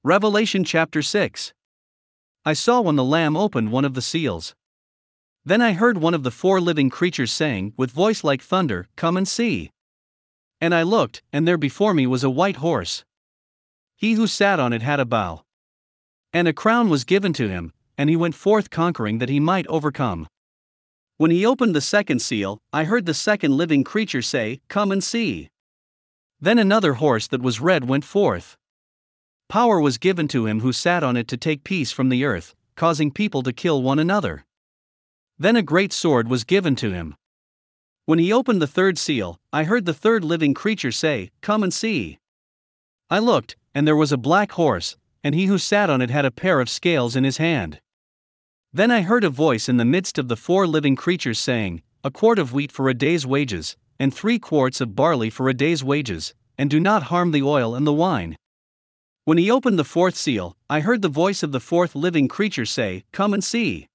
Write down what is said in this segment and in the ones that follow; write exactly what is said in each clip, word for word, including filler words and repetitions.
Revelation chapter six. I saw when the Lamb opened one of the seals. Then I heard one of the four living creatures saying, with voice like thunder, "Come and see." And I looked, and there before me was a white horse. He who sat on it had a bow. And a crown was given to him, and he went forth conquering that he might overcome. When he opened the second seal, I heard the second living creature say, "Come and see." Then another horse that was red went forth. Power was given to him who sat on it to take peace from the earth, causing people to kill one another. Then a great sword was given to him. When he opened the third seal, I heard the third living creature say, "Come and see." I looked, and there was a black horse, and he who sat on it had a pair of scales in his hand. Then I heard a voice in the midst of the four living creatures saying, "A quart of wheat for a day's wages, and three quarts of barley for a day's wages, and do not harm the oil and the wine." When he opened the fourth seal, I heard the voice of the fourth living creature say, "Come and see."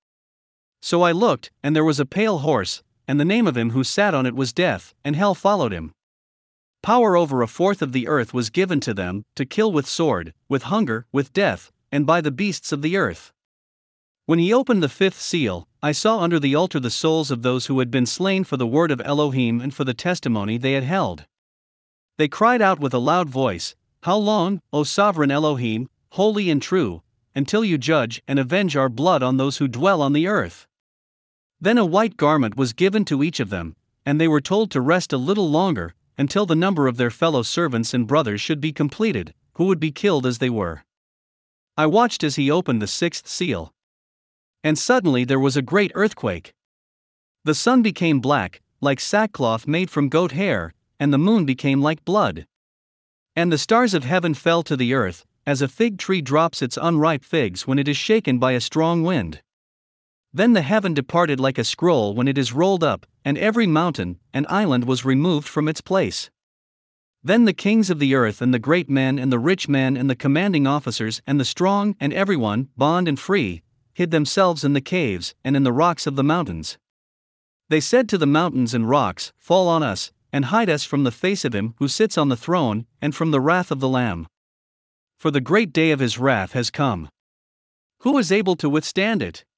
So I looked, and there was a pale horse, and the name of him who sat on it was Death, and hell followed him. Power over a fourth of the earth was given to them, to kill with sword, with hunger, with death, and by the beasts of the earth. When he opened the fifth seal, I saw under the altar the souls of those who had been slain for the word of Elohim and for the testimony they had held. They cried out with a loud voice, "How long, O sovereign Elohim, holy and true, until you judge and avenge our blood on those who dwell on the earth?" Then a white garment was given to each of them, and they were told to rest a little longer, until the number of their fellow servants and brothers should be completed, who would be killed as they were. I watched as he opened the sixth seal. And suddenly there was a great earthquake. The sun became black, like sackcloth made from goat hair, and the moon became like blood. And the stars of heaven fell to the earth, as a fig tree drops its unripe figs when it is shaken by a strong wind. Then the heaven departed like a scroll when it is rolled up, and every mountain and island was removed from its place. Then the kings of the earth and the great men and the rich men and the commanding officers and the strong and everyone, bond and free, hid themselves in the caves and in the rocks of the mountains. They said to the mountains and rocks, "Fall on us, and hide us from the face of him who sits on the throne, and from the wrath of the Lamb. For the great day of his wrath has come. Who is able to withstand it?"